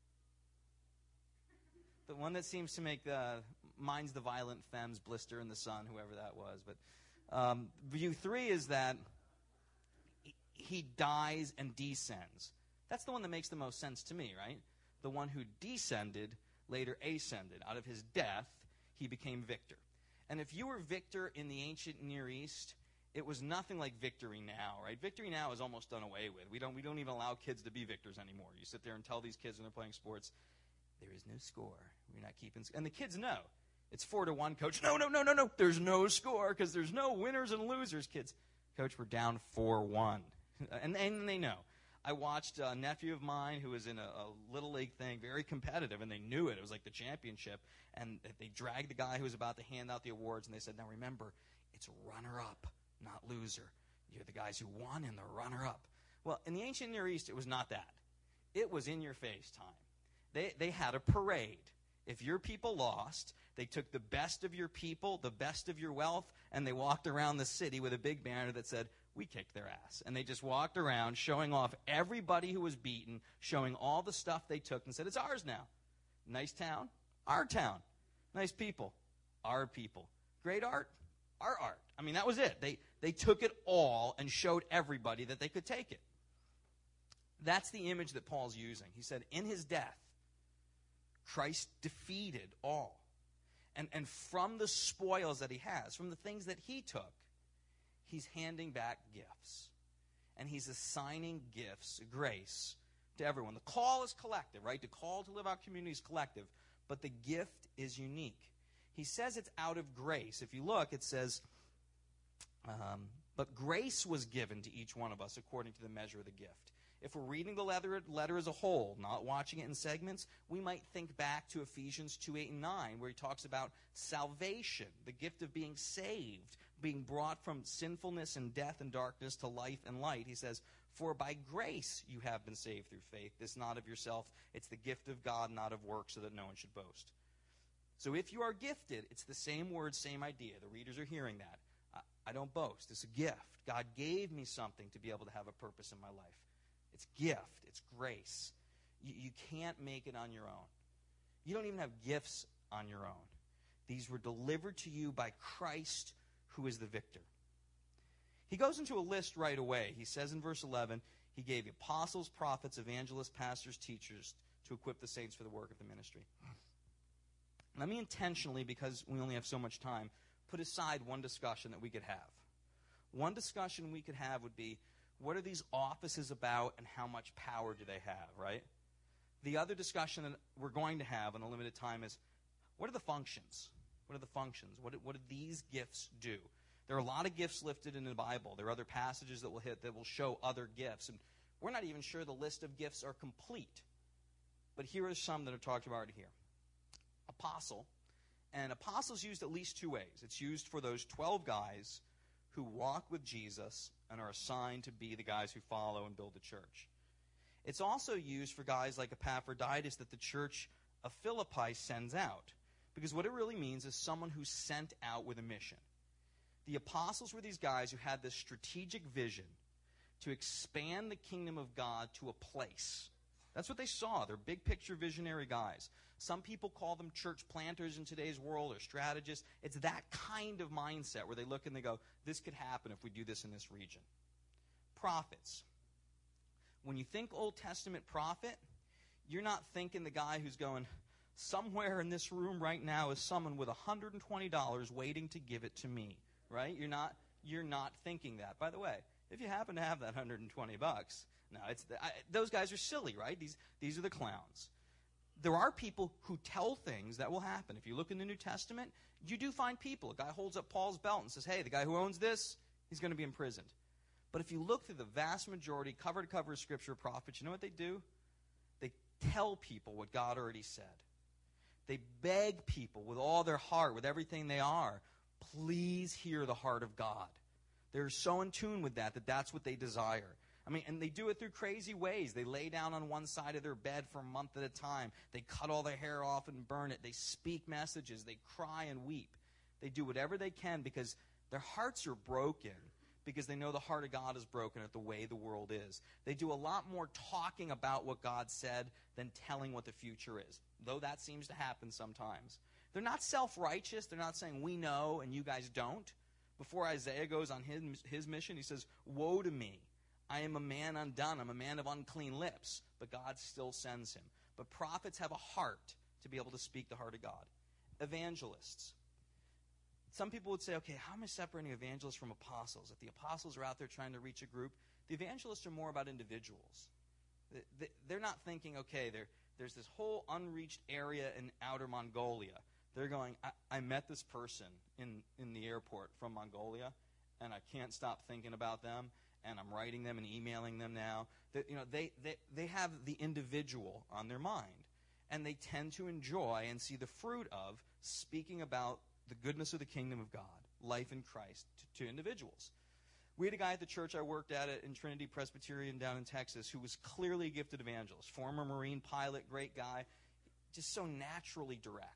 that seems to make mine's the violent femmes blister in the sun, whoever that was, but view three is that he dies and descends. That's the one that makes the most sense to me, right? The one who descended later ascended. Out of his death, he became victor. And if you were victor in the ancient Near East, it was nothing like victory now, right? Victory now is almost done away with. We don't even allow kids to be victors anymore. You sit there and tell these kids when they're playing sports, there is no score. We're not keeping score. And the kids know. It's 4-1, coach. No. There's no score because there's no winners and losers, kids. Coach, we're down 4-1. And they know. I watched a nephew of mine who was in a Little League thing, very competitive, and they knew it. It was like the championship. And they dragged the guy who was about to hand out the awards, and they said, now remember, it's runner-up, not loser. You're the guys who won and the runner-up. Well, in the ancient Near East, it was not that. It was in-your-face time. They had a parade. If your people lost, they took the best of your people, the best of your wealth, and they walked around the city with a big banner that said, we kicked their ass. And they just walked around showing off everybody who was beaten, showing all the stuff they took and said, it's ours now. Nice town, our town. Nice people, our people. Great art, our art. I mean, that was it. They took it all and showed everybody that they could take it. That's the image that Paul's using. He said, in his death, Christ defeated all. And from the spoils that he has, from the things that he took, he's handing back gifts. And he's assigning gifts, grace, to everyone. The call is collective, right? The call to live out community is collective, but the gift is unique. He says it's out of grace. If you look, it says, but grace was given to each one of us according to the measure of the gift. If we're reading the letter as a whole, not watching it in segments, we might think back to Ephesians 2:8-9, where he talks about salvation, the gift of being saved, being brought from sinfulness and death and darkness to life and light. He says, for by grace you have been saved through faith. This not of yourself. It's the gift of God, not of works, so that no one should boast. So if you are gifted, it's the same word, same idea. The readers are hearing that. I don't boast. It's a gift. God gave me something to be able to have a purpose in my life. It's gift. It's grace. You can't make it on your own. You don't even have gifts on your own. These were delivered to you by Christ, who is the victor. He goes into a list right away. He says in verse 11, he gave apostles, prophets, evangelists, pastors, teachers to equip the saints for the work of the ministry. Let me intentionally, because we only have so much time, put aside one discussion that we could have. One discussion we could have would be, what are these offices about and how much power do they have, right? The other discussion that we're going to have in a limited time is, what are the functions? What are the functions? What do these gifts do? There are a lot of gifts listed in the Bible. There are other passages that we'll hit that will show other gifts. And we're not even sure the list of gifts are complete. But here are some that are talked about here. Apostle. And apostle is used at least two ways. It's used for those 12 guys who walk with Jesus and are assigned to be the guys who follow and build the church. It's also used for guys like Epaphroditus that the church of Philippi sends out. Because what it really means is someone who's sent out with a mission. The apostles were these guys who had this strategic vision to expand the kingdom of God to a place. That's what they saw. They're big picture visionary guys. Some people call them church planters in today's world or strategists. It's that kind of mindset where they look and they go, this could happen if we do this in this region. Prophets. When you think Old Testament prophet, you're not thinking the guy who's going, somewhere in this room right now is someone with $120 waiting to give it to me, right? You're not thinking that. By the way, if you happen to have that $120, no, those guys are silly, right? These are the clowns. There are people who tell things that will happen. If you look in the New Testament, you do find people. A guy holds up Paul's belt and says, hey, the guy who owns this, he's going to be imprisoned. But if you look through the vast majority, cover to cover of Scripture prophets, you know what they do? They tell people what God already said. They beg people with all their heart, with everything they are, please hear the heart of God. They're so in tune with that that's what they desire. I mean, and they do it through crazy ways. They lay down on one side of their bed for a month at a time. They cut all their hair off and burn it. They speak messages. They cry and weep. They do whatever they can because their hearts are broken, because they know the heart of God is broken at the way the world is. They do a lot more talking about what God said than telling what the future is, though that seems to happen sometimes. They're not self-righteous. They're not saying, we know and you guys don't. Before Isaiah goes on his mission, he says, woe to me. I am a man undone. I'm a man of unclean lips. But God still sends him. But prophets have a heart to be able to speak the heart of God. Evangelists. Some people would say, okay, how am I separating evangelists from apostles? If the apostles are out there trying to reach a group, the evangelists are more about individuals. They're not thinking, okay, there's this whole unreached area in outer Mongolia. They're going, I met this person in the airport from Mongolia, and I can't stop thinking about them, and I'm writing them and emailing them now. They have the individual on their mind, and they tend to enjoy and see the fruit of speaking about the goodness of the kingdom of God, life in Christ, to individuals. We had a guy at the church I worked at in Trinity Presbyterian down in Texas who was clearly a gifted evangelist, former Marine pilot, great guy, just so naturally direct.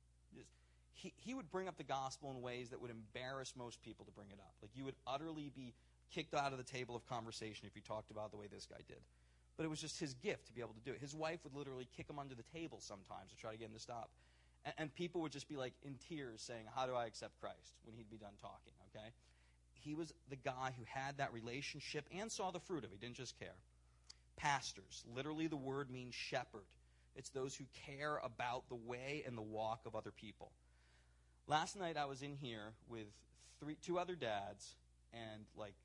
He would bring up the gospel in ways that would embarrass most people to bring it up. Like, you would utterly be kicked out of the table of conversation if you talked about the way this guy did. But it was just his gift to be able to do it. His wife would literally kick him under the table sometimes to try to get him to stop. And people would just be like in tears saying, how do I accept Christ, when he'd be done talking, okay? He was the guy who had that relationship and saw the fruit of it. He didn't just care. Pastors. Literally the word means shepherd. It's those who care about the way and the walk of other people. Last night I was in here with two other dads and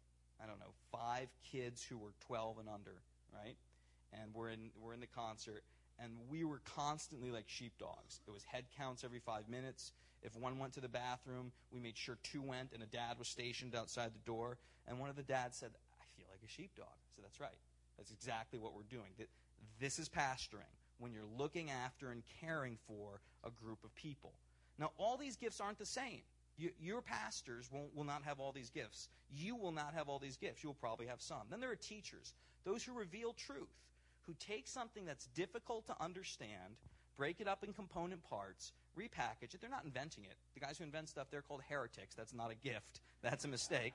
5 kids who were 12 and under, right? And we're in the concert, and we were constantly like sheepdogs. It was head counts every 5 minutes. If one went to the bathroom, we made sure 2 went, and a dad was stationed outside the door. And one of the dads said, I feel like a sheepdog. I said, that's right. That's exactly what we're doing. This is pastoring, when you're looking after and caring for a group of people. Now, all these gifts aren't the same. Your pastors will not have all these gifts. You will not have all these gifts. You will probably have some. Then there are teachers, those who reveal truth, who take something that's difficult to understand, break it up in component parts, repackage it. They're not inventing it. The guys who invent stuff, they're called heretics. That's not a gift. That's a mistake.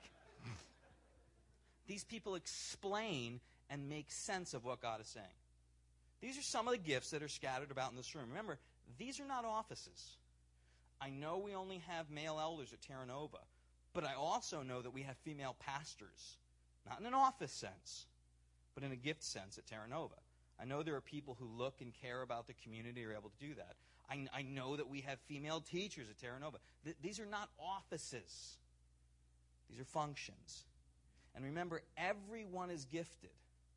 These people explain and make sense of what God is saying. These are some of the gifts that are scattered about in this room. Remember, these are not offices. I know we only have male elders at Terra Nova, but I also know that we have female pastors, not in an office sense, but in a gift sense at Terra Nova. I know there are people who look and care about the community, are able to do that. I know that we have female teachers at Terra Nova. These are not offices. These are functions. And remember, everyone is gifted.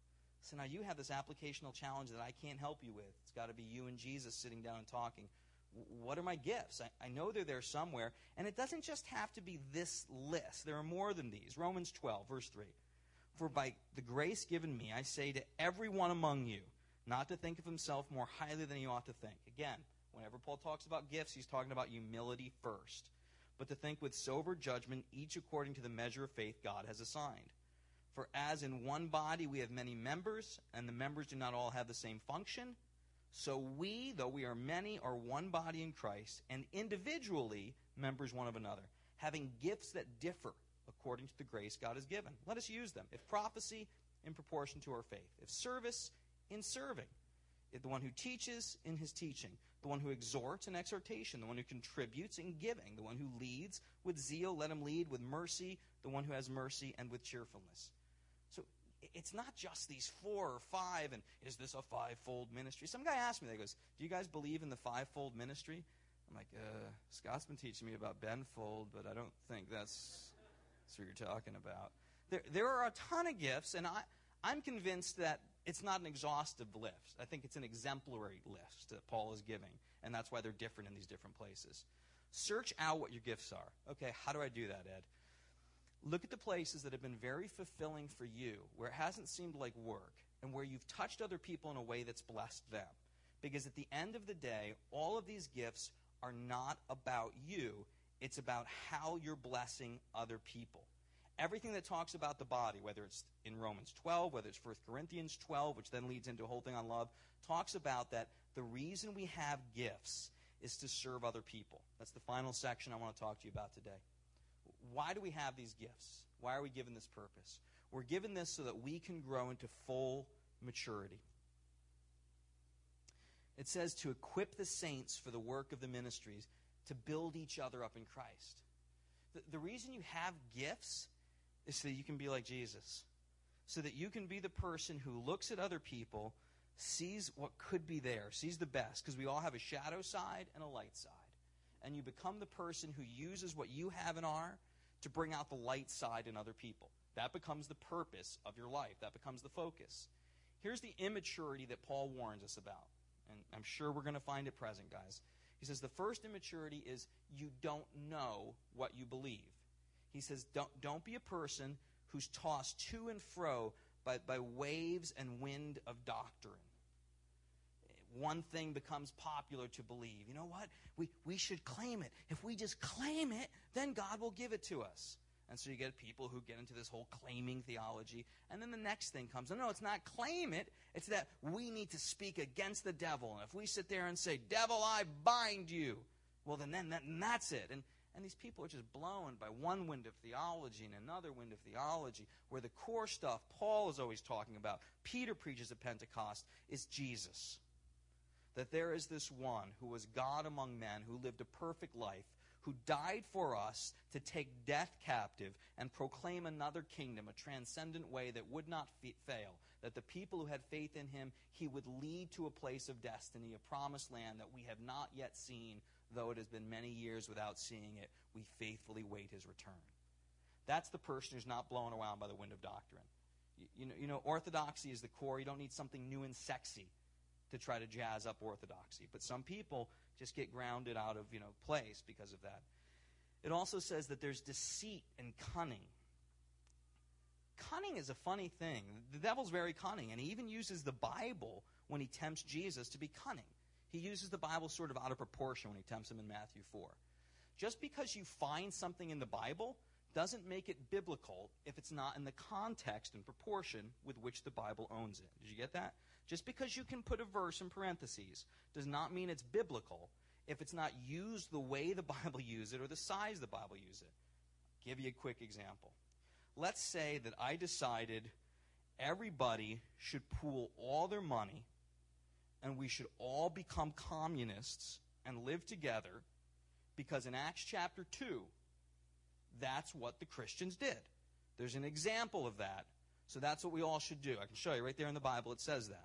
So now you have this applicational challenge that I can't help you with. It's got to be you and Jesus sitting down and talking. What are my gifts? I know they're there somewhere. And it doesn't just have to be this list. There are more than these. Romans 12, verse 3. For by the grace given me, I say to everyone among you, not to think of himself more highly than he ought to think. Again, whenever Paul talks about gifts, he's talking about humility first. But to think with sober judgment, each according to the measure of faith God has assigned. For as in one body we have many members, and the members do not all have the same function, so we, though we are many, are one body in Christ, and individually members one of another, having gifts that differ according to the grace God has given. Let us use them. If prophecy, in proportion to our faith. If service, in serving. If the one who teaches, in his teaching. The one who exhorts, in exhortation. The one who contributes, in giving. The one who leads with zeal, let him lead with mercy. The one who has mercy, and with cheerfulness. So it's not just these 4 or 5, and is this a fivefold ministry? Some guy asked me, he goes, do you guys believe in the fivefold ministry? I'm like, Scott's been teaching me about benfold, but I don't think that's what you're talking about. There are a ton of gifts, and I'm convinced that it's not an exhaustive list. I think it's an exemplary list that Paul is giving, and that's why they're different in these different places. Search out what your gifts are. Okay, how do I do that, Ed? Look at the places that have been very fulfilling for you, where it hasn't seemed like work, and where you've touched other people in a way that's blessed them. Because at the end of the day, all of these gifts are not about you. It's about how you're blessing other people. Everything that talks about the body, whether it's in Romans 12, whether it's 1 Corinthians 12, which then leads into a whole thing on love, talks about that the reason we have gifts is to serve other people. That's the final section I want to talk to you about today. Why do we have these gifts? Why are we given this purpose? We're given this so that we can grow into full maturity. It says to equip the saints for the work of the ministries, to build each other up in Christ. The reason you have gifts is so that you can be like Jesus. So that you can be the person who looks at other people, sees what could be there, sees the best. Because we all have a shadow side and a light side. And you become the person who uses what you have and are to bring out the light side in other people. That becomes the purpose of your life. That becomes the focus. Here's the immaturity that Paul warns us about. And I'm sure we're going to find it present, guys. He says the first immaturity is you don't know what you believe. He says don't be a person who's tossed to and fro by waves and wind of doctrine. One thing becomes popular to believe. You know what? We should claim it. If we just claim it, then God will give it to us. And so you get people who get into this whole claiming theology. And then the next thing comes. No, it's not claim it. It's that we need to speak against the devil. And if we sit there and say, devil, I bind you, well, then that's it. And these people are just blown by one wind of theology and another wind of theology, where the core stuff Paul is always talking about, Peter preaches at Pentecost, is Jesus. That there is this one who was God among men, who lived a perfect life, who died for us to take death captive and proclaim another kingdom, a transcendent way that would not fail. That the people who had faith in him, he would lead to a place of destiny, a promised land that we have not yet seen, though it has been many years without seeing it. We faithfully wait his return. That's the person who's not blown around by the wind of doctrine. You know, orthodoxy is the core. You don't need something new and sexy to try to jazz up orthodoxy. But some people just get grounded out of, place because of that. It also says that there's deceit and cunning. Cunning is a funny thing. The devil's very cunning, and he even uses the Bible when he tempts Jesus to be cunning. He uses the Bible sort of out of proportion when he tempts him in Matthew 4. Just because you find something in the Bible doesn't make it biblical if it's not in the context and proportion with which the Bible owns it. Did you get that? Just because you can put a verse in parentheses does not mean it's biblical if it's not used the way the Bible uses it or the size the Bible uses it. I'll give you a quick example. Let's say that I decided everybody should pool all their money and we should all become communists and live together because in Acts chapter 2, that's what the Christians did. There's an example of that. So that's what we all should do. I can show you right there in the Bible. It says that.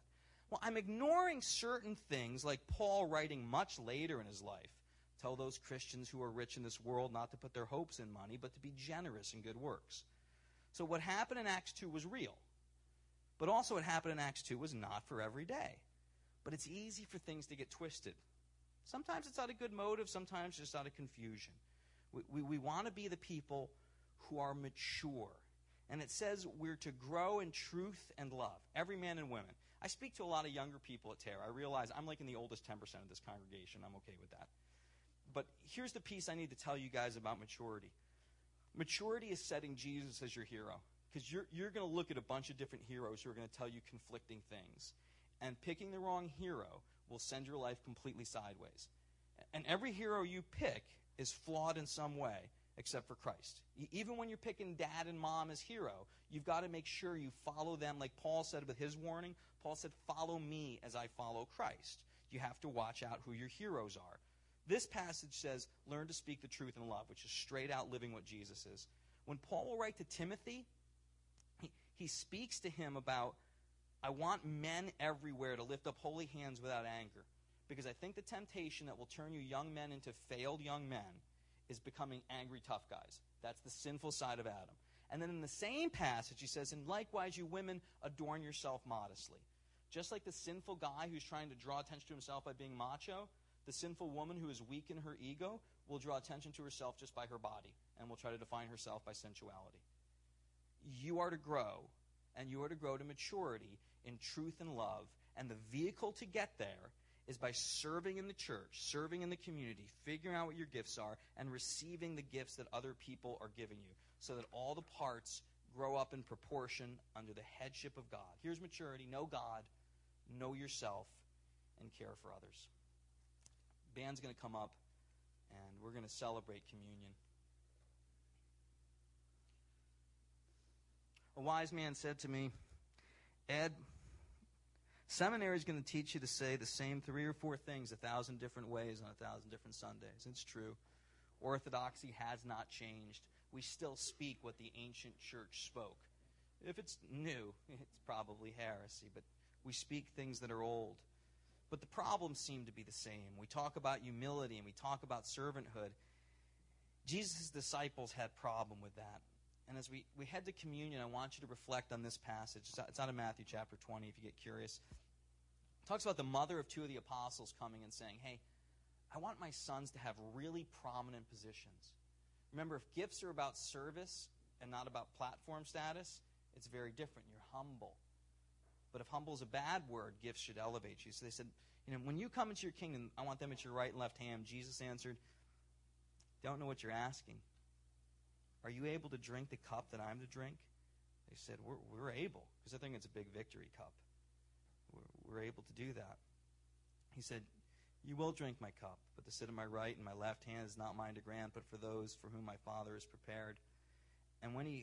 Well, I'm ignoring certain things, like Paul writing much later in his life. Tell those Christians who are rich in this world not to put their hopes in money, but to be generous in good works. So what happened in Acts 2 was real. But also what happened in Acts 2 was not for every day. But it's easy for things to get twisted. Sometimes it's out of good motive, sometimes just out of confusion. We want to be the people who are mature. And it says we're to grow in truth and love, every man and women. I speak to a lot of younger people at Terra. I realize I'm like in the oldest 10% of this congregation. I'm okay with that. But here's the piece I need to tell you guys about maturity. Maturity is setting Jesus as your hero. Because you're going to look at a bunch of different heroes who are going to tell you conflicting things. And picking the wrong hero will send your life completely sideways. And every hero you pick is flawed in some way, except for Christ. Even when you're picking dad and mom as hero, you've got to make sure you follow them. Like Paul said with his warning, Paul said, follow me as I follow Christ. You have to watch out who your heroes are. This passage says, learn to speak the truth in love, which is straight out living what Jesus is. When Paul will write to Timothy, he speaks to him about, I want men everywhere to lift up holy hands without anger. Because I think the temptation that will turn you young men into failed young men is becoming angry tough guys. That's the sinful side of Adam. And then in the same passage, he says, and likewise you women adorn yourself modestly. Just like the sinful guy who's trying to draw attention to himself by being macho, the sinful woman who is weak in her ego will draw attention to herself just by her body and will try to define herself by sensuality. You are to grow, and you are to grow to maturity in truth and love. And the vehicle to get there is by serving in the church, serving in the community, figuring out what your gifts are, and receiving the gifts that other people are giving you so that all the parts grow up in proportion under the headship of God. Here's maturity. Know God, know yourself, and care for others. Band's going to come up, and we're going to celebrate communion. A wise man said to me, Ed, seminary is going to teach you to say the same 3 or 4 things 1,000 different ways on 1,000 different Sundays. It's true. Orthodoxy has not changed. We still speak what the ancient church spoke. If it's new, it's probably heresy, but we speak things that are old. But the problems seem to be the same. We talk about humility and we talk about servanthood. Jesus' disciples had a problem with that. And as we head to communion, I want you to reflect on this passage. It's out of Matthew chapter 20, if you get curious. It talks about the mother of 2 of the apostles coming and saying, hey, I want my sons to have really prominent positions. Remember, if gifts are about service and not about platform status, it's very different. You're humble. But if humble is a bad word, gifts should elevate you. So they said, when you come into your kingdom, I want them at your right and left hand. Jesus answered, don't know what you're asking. Are you able to drink the cup that I'm to drink? They said, we're able, because I think it's a big victory cup. We're able to do that. He said, you will drink my cup, but to sit at my right and my left hand is not mine to grant, but for those for whom my Father has prepared. And when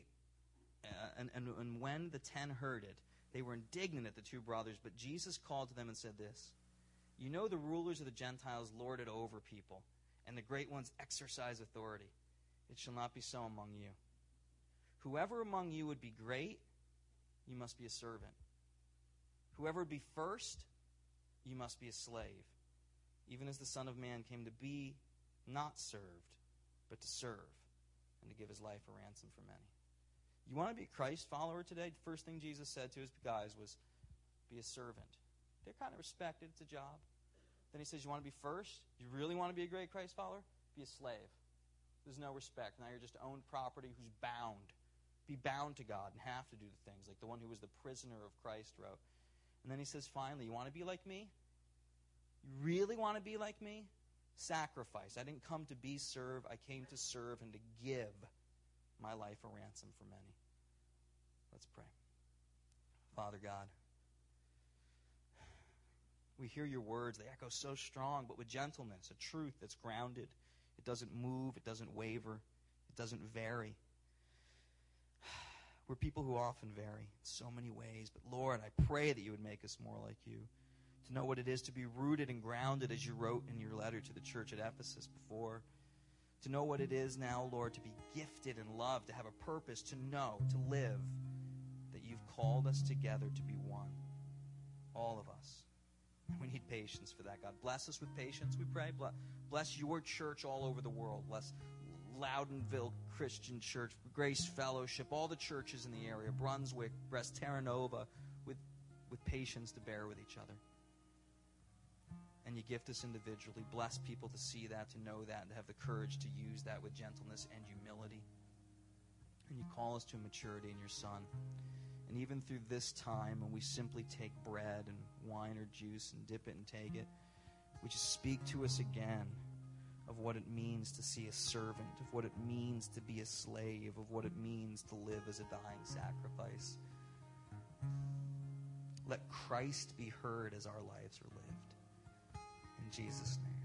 when the 10 heard it, they were indignant at the 2 brothers, but Jesus called to them and said this, you know the rulers of the Gentiles lord it over people, and the great ones exercise authority. It shall not be so among you. Whoever among you would be great, you must be a servant. Whoever would be first, you must be a slave. Even as the Son of Man came to be not served, but to serve, and to give his life a ransom for many. You want to be a Christ follower today? The first thing Jesus said to his guys was, be a servant. They're kind of respected. It's a job. Then he says, you want to be first? You really want to be a great Christ follower? Be a slave. There's no respect. Now you're just owned property who's bound. Be bound to God and have to do the things like the one who was the prisoner of Christ wrote. And then he says, finally, you want to be like me? You really want to be like me? Sacrifice. I didn't come to be served. I came to serve and to give my life a ransom for many. Let's pray. Father God, we hear your words. They echo so strong, but with gentleness, a truth that's grounded. It doesn't move. It doesn't waver. It doesn't vary. We're people who often vary in so many ways. But Lord, I pray that you would make us more like you. To know what it is to be rooted and grounded as you wrote in your letter to the church at Ephesus before. To know what it is now, Lord, to be gifted and loved, to have a purpose, to know, to live, that you've called us together to be one. All of us. And we need patience for that, God. Bless us with patience, we pray. Bless your church all over the world. Bless Loudonville Christian Church, Grace Fellowship, all the churches in the area, Brunswick, Brest, Terra Nova, with patience to bear with each other. And you gift us individually. Bless people to see that, to know that, and to have the courage to use that with gentleness and humility. And you call us to maturity in your Son. And even through this time when we simply take bread and wine or juice and dip it and take it, would you speak to us again of what it means to see a servant, of what it means to be a slave, of what it means to live as a dying sacrifice. Let Christ be heard as our lives are lived. In Jesus' name.